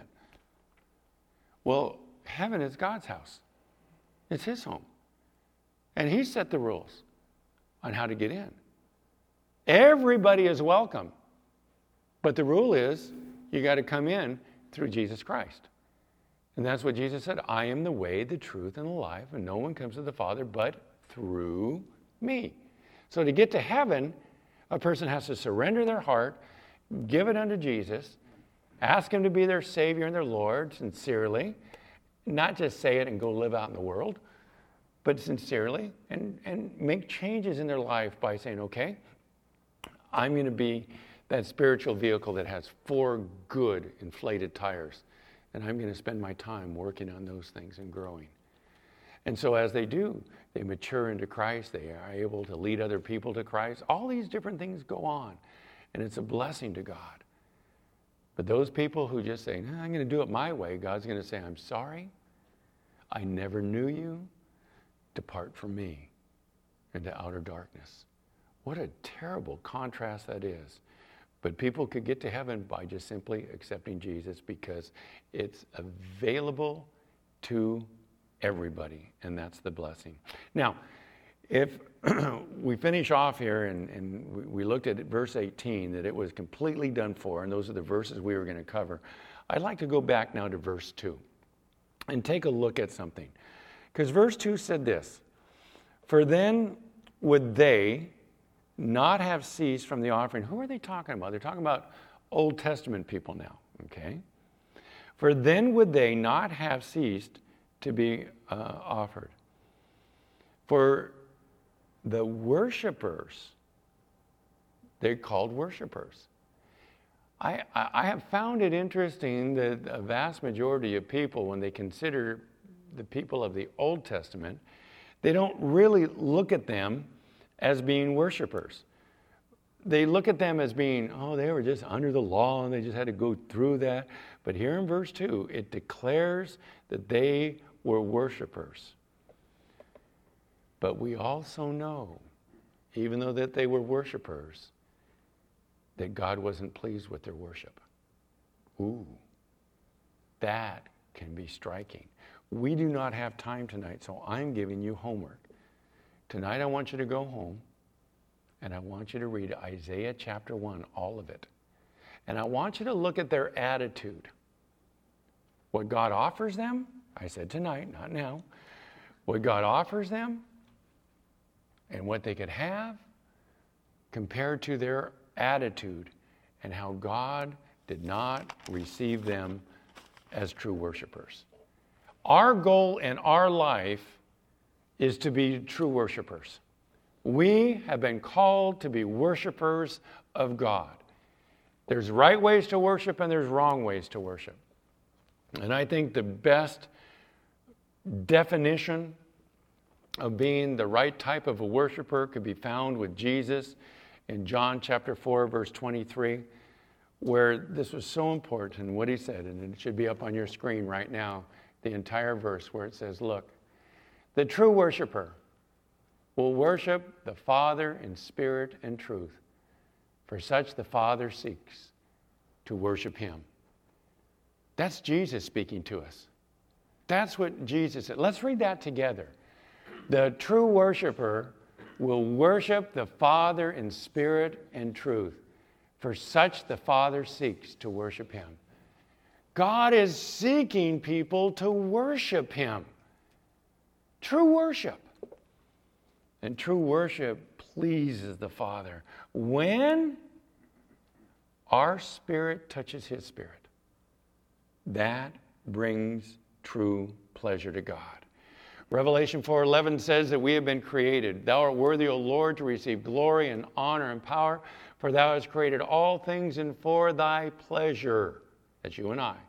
Well, heaven is God's house. It's his home. And he set the rules on how to get in. Everybody is welcome. But the rule is you got to come in through Jesus Christ. And that's what Jesus said. I am the way, the truth, and the life, and no one comes to the Father but through me. So to get to heaven, a person has to surrender their heart, give it unto Jesus, ask him to be their Savior and their Lord sincerely, not just say it and go live out in the world, but sincerely, and, and make changes in their life by saying, okay, I'm going to be that spiritual vehicle that has four good inflated tires, and I'm going to spend my time working on those things and growing. And so as they do, they mature into Christ, they are able to lead other people to Christ. All these different things go on, and it's a blessing to God. But those people who just say, no, I'm going to do it my way, God's going to say, I'm sorry, I never knew you. Depart from me into outer darkness. What a terrible contrast that is. But people could get to heaven by just simply accepting Jesus because it's available to everybody, and that's the blessing. Now, if we finish off here and, and we looked at verse eighteen, that it was completely done for, and those are the verses we were going to cover, I'd like to go back now to verse two and take a look at something. Because verse two said this, For then would they not have ceased from the offering. Who are they talking about? They're talking about Old Testament people now, okay? For then would they not have ceased to be uh, offered. For the worshipers, they're called worshipers. I, I, I have found it interesting that a vast majority of people, when they consider the people of the Old Testament, they don't really look at them as being worshipers. They look at them as being, oh, they were just under the law and they just had to go through that. But here in verse two, it declares that they were worshipers. But we also know, even though that they were worshipers, that God wasn't pleased with their worship. Ooh, that can be striking. We do not have time tonight, so I'm giving you homework. Tonight I want you to go home and I want you to read Isaiah chapter one, all of it. And I want you to look at their attitude. What God offers them, I said tonight, not now. What God offers them and what they could have compared to their attitude and how God did not receive them as true worshipers. Our goal in our life is to be true worshipers. We have been called to be worshipers of God. There's right ways to worship and there's wrong ways to worship. And I think the best definition of being the right type of a worshiper could be found with Jesus in John chapter four, verse twenty-three, where this was so important, what he said, and it should be up on your screen right now, the entire verse where it says, look, the true worshiper will worship the Father in spirit and truth. For such the Father seeks to worship him. That's Jesus speaking to us. That's what Jesus said. Let's read that together. The true worshiper will worship the Father in spirit and truth. For such the Father seeks to worship him. God is seeking people to worship him. True worship. And true worship pleases the Father when our spirit touches his spirit. That brings true pleasure to God. Revelation four eleven says that we have been created. Thou art worthy, O Lord, to receive glory and honor and power, for thou hast created all things and for thy pleasure. That's you and I.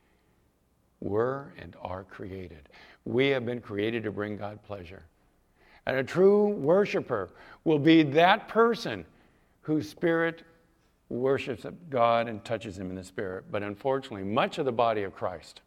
Were and are created. We have been created to bring God pleasure. And a true worshiper will be that person whose spirit worships God and touches him in the spirit. But unfortunately, much of the body of Christ,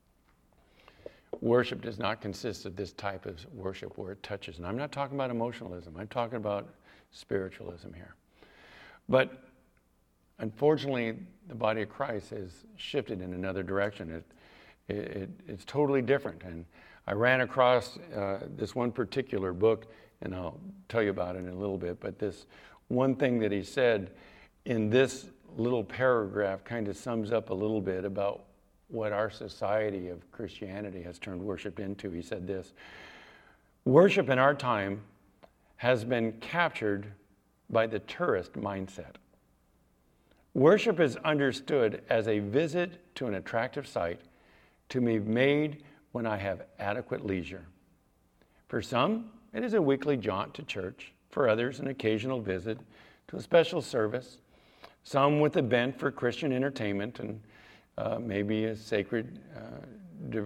worship does not consist of this type of worship where it touches. And I'm not talking about emotionalism. I'm talking about spiritualism here. But unfortunately, the body of Christ has shifted in another direction. It, it, it, it's totally different. And I ran across uh, this one particular book, and I'll tell you about it in a little bit, but this one thing that he said in this little paragraph kind of sums up a little bit about what our society of Christianity has turned worship into. He said this: worship in our time has been captured by the tourist mindset. Worship is understood as a visit to an attractive site to be made when I have adequate leisure. For some, it is a weekly jaunt to church. For others, an occasional visit to a special service. Some with a bent for Christian entertainment and uh, maybe a sacred uh, di-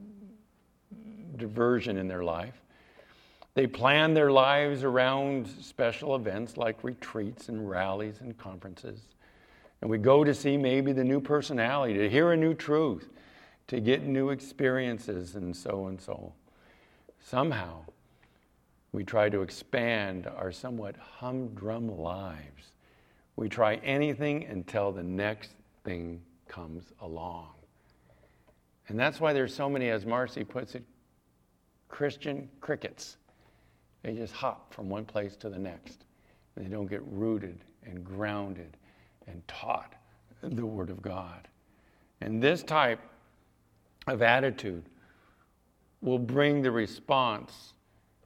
diversion in their life. They plan their lives around special events like retreats and rallies and conferences. And we go to see maybe the new personality, to hear a new truth, to get new experiences, and so and so. Somehow, we try to expand our somewhat humdrum lives. We try anything until the next thing comes along. And that's why there's so many, as Marcy puts it, Christian crickets. They just hop from one place to the next. They don't get rooted and grounded and taught the Word of God. And this type of attitude will bring the response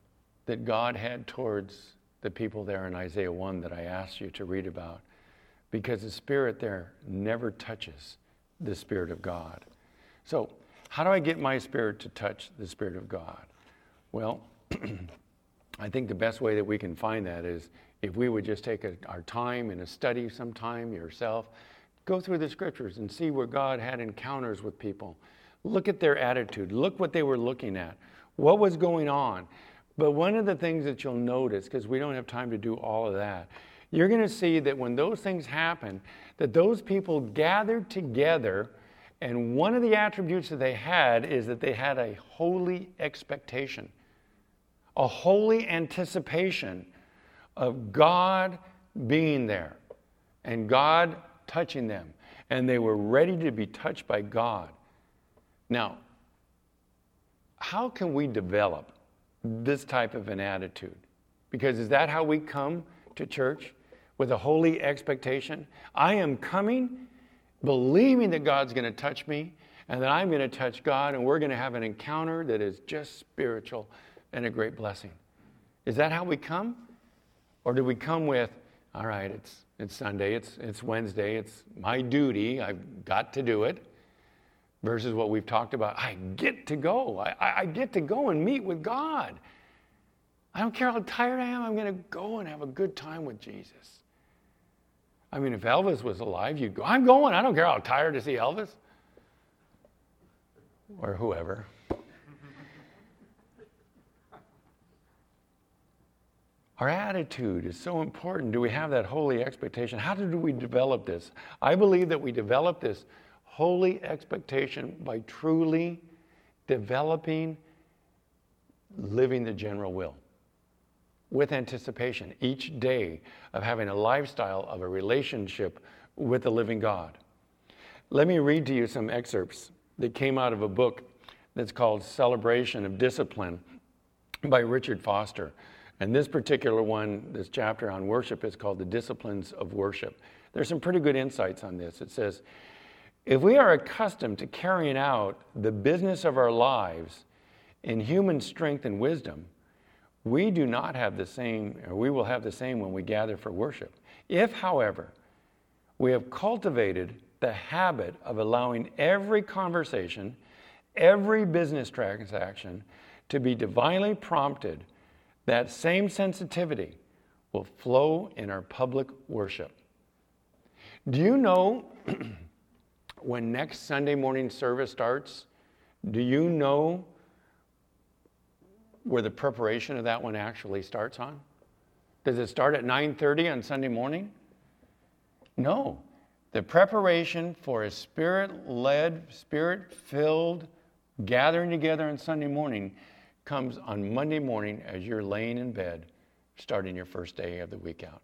that God had towards the people there in Isaiah one that I asked you to read about, because the Spirit there never touches the Spirit of God. So how do I get my spirit to touch the Spirit of God? Well, I think the best way that we can find that is if we would just take a, our time in a study sometime yourself, go through the scriptures and see where God had encounters with people. Look at their attitude. Look what they were looking at. What was going on? But one of the things that you'll notice, because we don't have time to do all of that, you're going to see that when those things happen, that those people gathered together, and one of the attributes that they had is that they had a holy expectation, a holy anticipation of God being there and God touching them. And they were ready to be touched by God. Now, how can we develop this type of an attitude? Because is that how we come to church? With a holy expectation? I am coming believing that God's going to touch me and that I'm going to touch God, and we're going to have an encounter that is just spiritual and a great blessing. Is that how we come? Or do we come with, all right, it's it's Sunday, it's it's Wednesday, it's my duty, I've got to do it, versus what we've talked about, I get to go. I, I get to go and meet with God. I don't care how tired I am, I'm going to go and have a good time with Jesus. I mean, if Elvis was alive, you'd go, I'm going. I don't care how tired to see Elvis. Or whoever. Our attitude is so important. Do we have that holy expectation? How do we develop this? I believe that we develop this holy expectation by truly developing, living the general will. With anticipation each day of having a lifestyle of a relationship with the living God. Let me read to you some excerpts that came out of a book that's called Celebration of Discipline by Richard Foster. And this particular one, this chapter on worship, is called The Disciplines of Worship. There's some pretty good insights on this. It says, if we are accustomed to carrying out the business of our lives in human strength and wisdom, we do not have the same, or we will have the same when we gather for worship. If, however, we have cultivated the habit of allowing every conversation, every business transaction to be divinely prompted, that same sensitivity will flow in our public worship. Do you know when next Sunday morning service starts? Do you know where the preparation of that one actually starts on? Does it start at nine thirty on Sunday morning? No. The preparation for a spirit-led, spirit-filled gathering together on Sunday morning comes on Monday morning as you're laying in bed, starting your first day of the week out.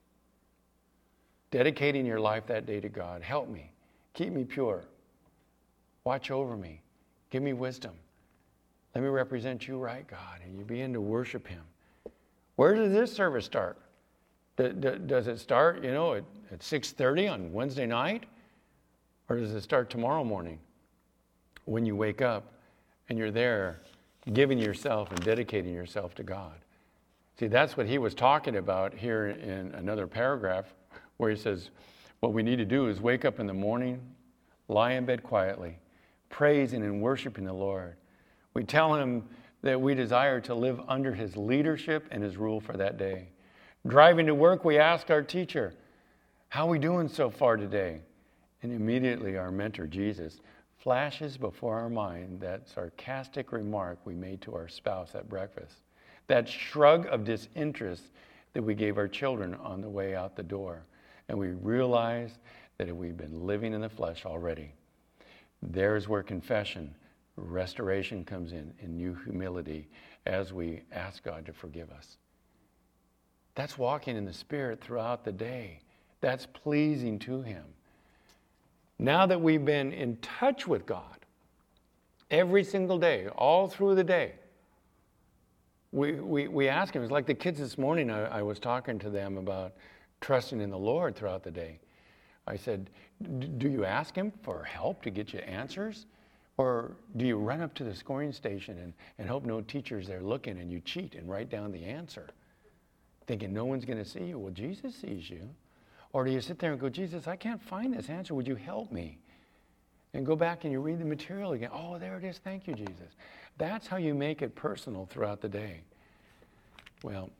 Dedicating your life that day to God. Help me. Keep me pure. Watch over me. Give me wisdom. Let me represent you right, God. And you begin to worship him. Where does this service start? Does it start, you know, at, at six thirty on Wednesday night? Or does it start tomorrow morning when you wake up and you're there giving yourself and dedicating yourself to God? See, that's what he was talking about here in another paragraph where he says, what we need to do is wake up in the morning, lie in bed quietly, praising and worshiping the Lord. We tell him that we desire to live under his leadership and his rule for that day. Driving to work, we ask our teacher, how are we doing so far today? And immediately our mentor, Jesus, flashes before our mind that sarcastic remark we made to our spouse at breakfast, that shrug of disinterest that we gave our children on the way out the door. And we realize that we've been living in the flesh already. There's where confession, restoration comes in, in new humility as we ask God to forgive us. That's walking in the Spirit throughout the day. That's pleasing to him. Now that we've been in touch with God every single day, all through the day, we, we, we ask him. It's like the kids this morning, I, I was talking to them about trusting in the Lord throughout the day. I said, do you ask him for help to get you answers? Or do you run up to the scoring station and, and hope no teacher's there looking and you cheat and write down the answer, thinking no one's going to see you? Well, Jesus sees you. Or do you sit there and go, Jesus, I can't find this answer. Would you help me? And go back and you read the material again. Oh, there it is. Thank you, Jesus. That's how you make it personal throughout the day. Well,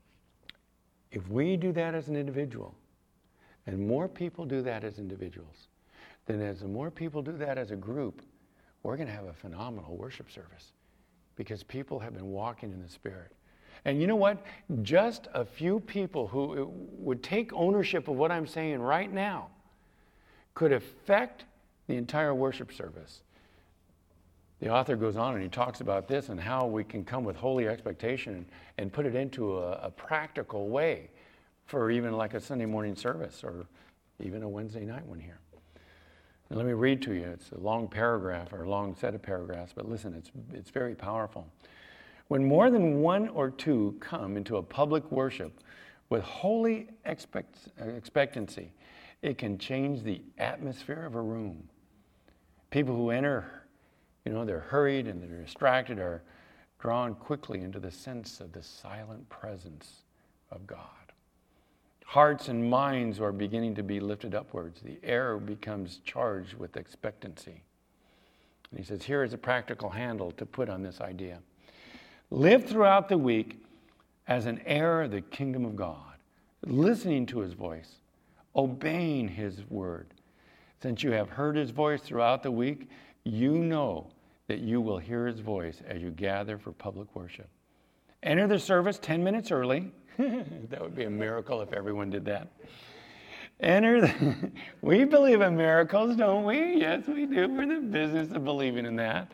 if we do that as an individual, and more people do that as individuals, then as the more people do that as a group, we're going to have a phenomenal worship service because people have been walking in the Spirit. And you know what? Just a few people who would take ownership of what I'm saying right now could affect the entire worship service. The author goes on and he talks about this and how we can come with holy expectation and, and put it into a, a practical way for even like a Sunday morning service or even a Wednesday night one here. Now let me read to you. It's a long paragraph or a long set of paragraphs, but listen, it's, it's very powerful. When more than one or two come into a public worship with holy expect, expectancy, it can change the atmosphere of a room. People who enter, you know, they're hurried and they're distracted, are drawn quickly into the sense of the silent presence of God. Hearts and minds are beginning to be lifted upwards. The air becomes charged with expectancy. And he says, here is a practical handle to put on this idea. Live throughout the week as an heir of the kingdom of God, listening to his voice, obeying his word. Since you have heard his voice throughout the week, you know that you will hear his voice as you gather for public worship. Enter the service ten minutes early. That would be a miracle if everyone did that. Enter the, we believe in miracles, don't we? Yes, we do. We're in the business of believing in that.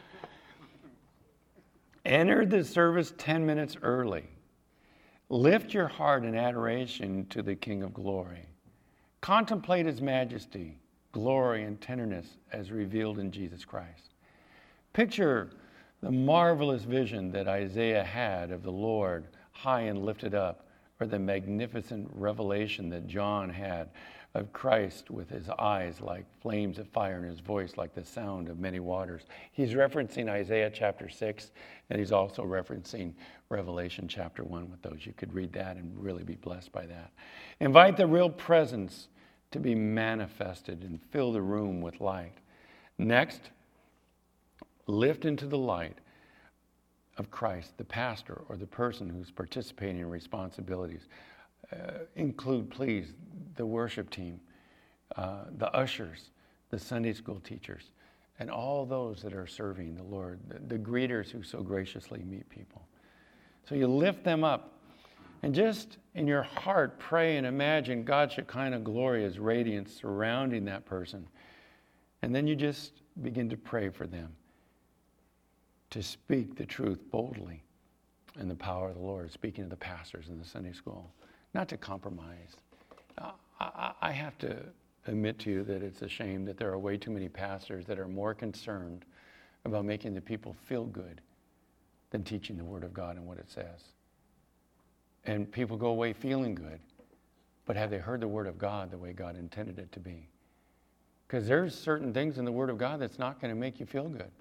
Enter the service ten minutes early. Lift your heart in adoration to the King of Glory. Contemplate his majesty, glory, and tenderness as revealed in Jesus Christ. Picture the marvelous vision that Isaiah had of the Lord high and lifted up, or the magnificent revelation that John had of Christ with his eyes like flames of fire and his voice like the sound of many waters. He's referencing Isaiah chapter six, and he's also referencing Revelation chapter one with those. You could read that and really be blessed by that. Invite the real presence to be manifested and fill the room with light. Next, lift into the light of Christ, the pastor or the person who's participating in responsibilities. Uh, include, please, the worship team, uh, the ushers, the Sunday school teachers, and all those that are serving the Lord, the, the greeters who so graciously meet people. So you lift them up and just in your heart pray and imagine God's Shekinah glory as radiance surrounding that person. And then you just begin to pray for them to speak the truth boldly in the power of the Lord, speaking to the pastors in the Sunday school, not to compromise. Uh, I, I have to admit to you that it's a shame that there are way too many pastors that are more concerned about making the people feel good than teaching the Word of God and what it says. And people go away feeling good, but have they heard the Word of God the way God intended it to be? Because there's certain things in the Word of God that's not going to make you feel good.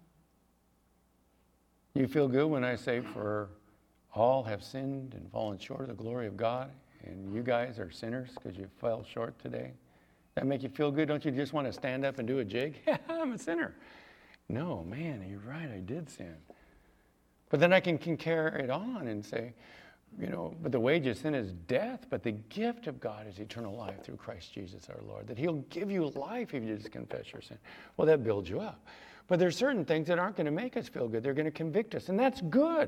You feel good when I say, for all have sinned and fallen short of the glory of God, and you guys are sinners because you fell short today? That make you feel good? Don't you just want to stand up and do a jig? I'm a sinner. No, man, you're right, I did sin. But then I can, can carry it on and say, you know, but the wage of sin is death, but the gift of God is eternal life through Christ Jesus our Lord, that he'll give you life if you just confess your sin. Well, that builds you up. But there's certain things that aren't going to make us feel good. They're going to convict us, and that's good.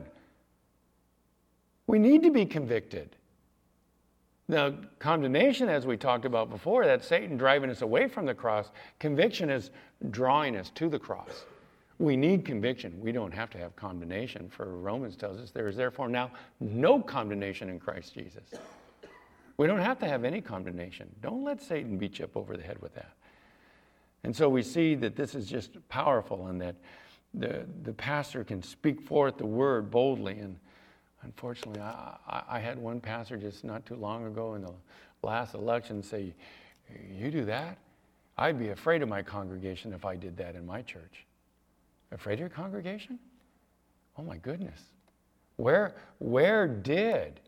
We need to be convicted. Now, condemnation, as we talked about before, that's Satan driving us away from the cross. Conviction is drawing us to the cross. We need conviction. We don't have to have condemnation, for Romans tells us there is therefore now no condemnation in Christ Jesus. We don't have to have any condemnation. Don't let Satan beat you up over the head with that. And so we see that this is just powerful, and that the, the pastor can speak forth the word boldly. And unfortunately, I, I, I had one pastor just not too long ago in the last election say, you do that? I'd be afraid of my congregation if I did that in my church. Afraid of your congregation? Oh my goodness. Where, where did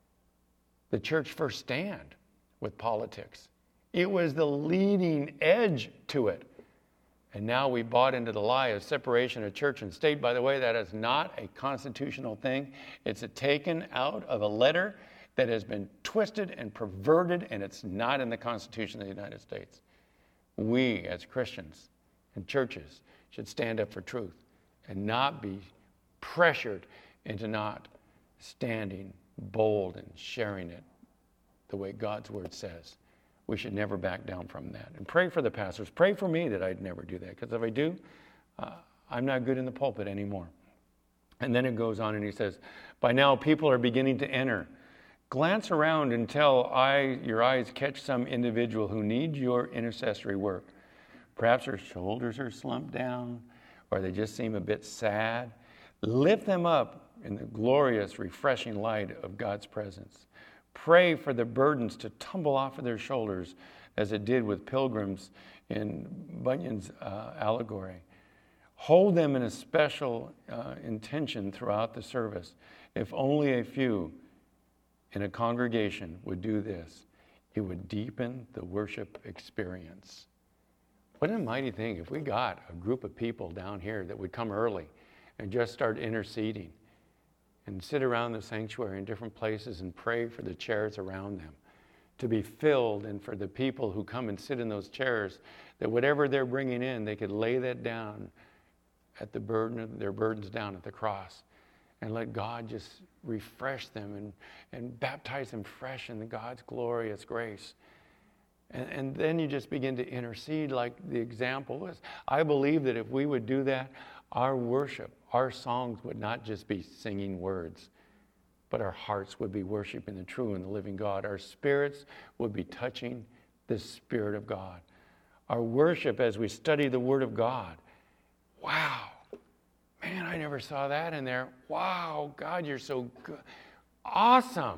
the church first stand with politics? It was the leading edge to it. And now we bought into the lie of separation of church and state. By the way, that is not a constitutional thing. It's a taken out of a letter that has been twisted and perverted, and it's not in the Constitution of the United States. We, as Christians and churches, should stand up for truth and not be pressured into not standing bold and sharing it the way God's word says. We should never back down from that. And pray for the pastors. Pray for me that I'd never do that, because if I do, uh, I'm not good in the pulpit anymore. And then it goes on and he says, by now people are beginning to enter. Glance around until I, your eyes catch some individual who needs your intercessory work. Perhaps their shoulders are slumped down, or they just seem a bit sad. Lift them up in the glorious, refreshing light of God's presence. Pray for the burdens to tumble off of their shoulders, as it did with pilgrims in Bunyan's uh, allegory. Hold them in a special uh, intention throughout the service. If only a few in a congregation would do this, it would deepen the worship experience. What a mighty thing if we got a group of people down here that would come early and just start interceding and sit around the sanctuary in different places and pray for the chairs around them to be filled, and for the people who come and sit in those chairs, that whatever they're bringing in, they could lay that down at the burden of their burdens down at the cross, and let God just refresh them and, and baptize them fresh in God's glorious grace. And, and then you just begin to intercede like the example was. I believe that if we would do that, our worship, our songs would not just be singing words, but our hearts would be worshiping the true and the living God. Our spirits would be touching the Spirit of God. Our worship as we study the Word of God. Wow. Man, I never saw that in there. Wow, God, you're so good. Awesome.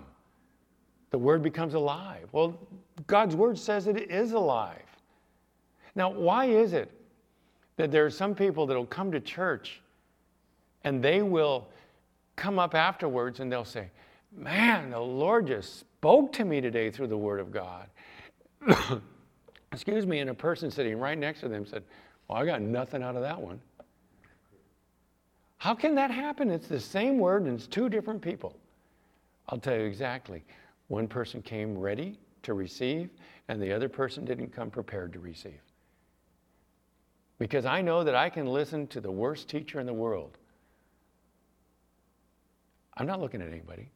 The Word becomes alive. Well, God's Word says it is alive. Now, why is it that there are some people that will come to church and they will come up afterwards and they'll say, man, the Lord just spoke to me today through the Word of God. Excuse me, and a person sitting right next to them said, well, I got nothing out of that one. How can that happen? It's the same word and it's two different people. I'll tell you exactly. One person came ready to receive and the other person didn't come prepared to receive. Because I know that I can listen to the worst teacher in the world. I'm not looking at anybody.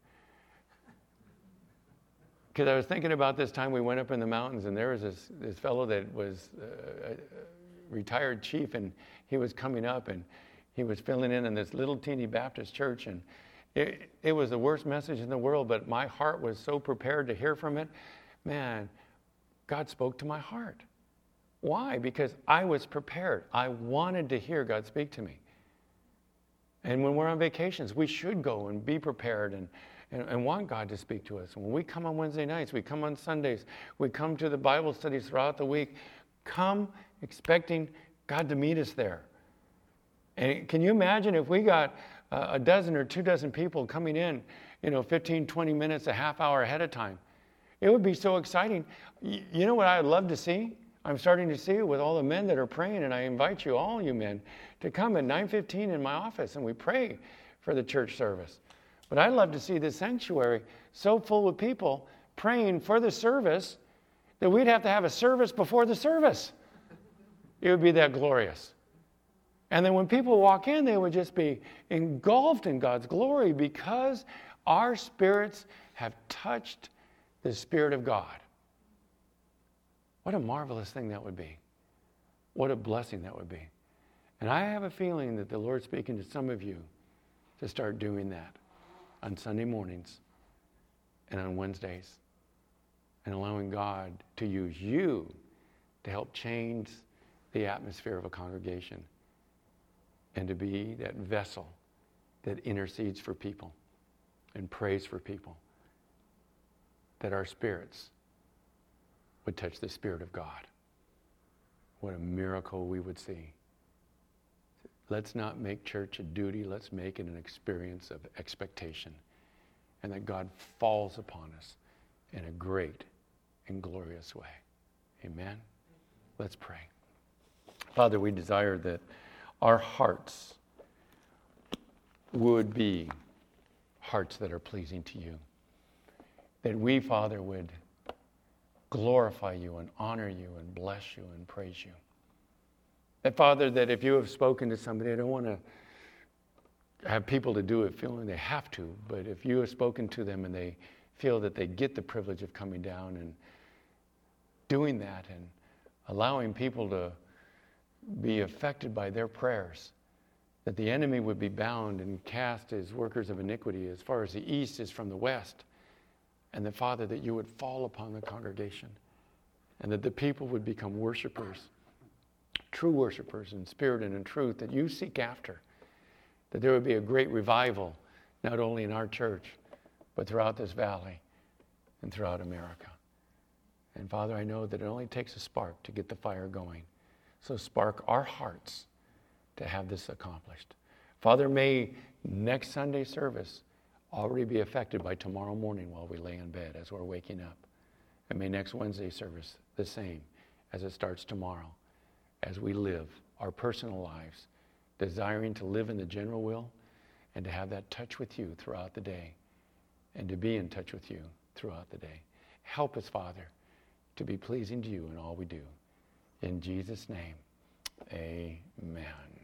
Because I was thinking about this time we went up in the mountains and there was this, this fellow that was a, a retired chief, and he was coming up and he was filling in in this little teeny Baptist church, and it, it was the worst message in the world, but my heart was so prepared to hear from it. Man, God spoke to my heart. Why? Because I was prepared. I wanted to hear God speak to me. And when we're on vacations, we should go and be prepared and, and, and want God to speak to us. When we come on Wednesday nights, we come on Sundays, we come to the Bible studies throughout the week, come expecting God to meet us there. And can you imagine if we got uh, a dozen or two dozen people coming in, you know, fifteen, twenty minutes, a half hour ahead of time? It would be so exciting. Y- you know what I'd love to see? I'm starting to see it with all the men that are praying, and I invite you, all you men, to come at nine fifteen in my office, and we pray for the church service. But I'd love to see this sanctuary so full of people praying for the service that we'd have to have a service before the service. It would be that glorious. And then when people walk in, they would just be engulfed in God's glory because our spirits have touched the Spirit of God. What a marvelous thing that would be. What a blessing that would be. And I have a feeling that the Lord's speaking to some of you to start doing that on Sunday mornings and on Wednesdays, and allowing God to use you to help change the atmosphere of a congregation and to be that vessel that intercedes for people and prays for people, that our spirits would touch the Spirit of God. what a miracle we would see. Let's not make church a duty. Let's make it an experience of expectation. And that God falls upon us in a great and glorious way. Amen? Let's pray. Father, we desire that our hearts would be hearts that are pleasing to you. That we, Father, would glorify you and honor you and bless you and praise you. That, Father, that if you have spoken to somebody, I don't want to have people to do it feeling they have to, but if you have spoken to them and they feel that they get the privilege of coming down and doing that and allowing people to be affected by their prayers, that the enemy would be bound and cast as workers of iniquity as far as the east is from the west, and that, Father, that you would fall upon the congregation and that the people would become worshipers, true worshipers in spirit and in truth that you seek after, that there would be a great revival, not only in our church, but throughout this valley and throughout America. And Father, I know that it only takes a spark to get the fire going. So spark our hearts to have this accomplished. Father, may next Sunday service already be affected by tomorrow morning while we lay in bed as we're waking up. And may next Wednesday service the same as it starts tomorrow, as we live our personal lives, desiring to live in the general will and to have that touch with you throughout the day and to be in touch with you throughout the day. Help us, Father, to be pleasing to you in all we do. In Jesus' name, amen.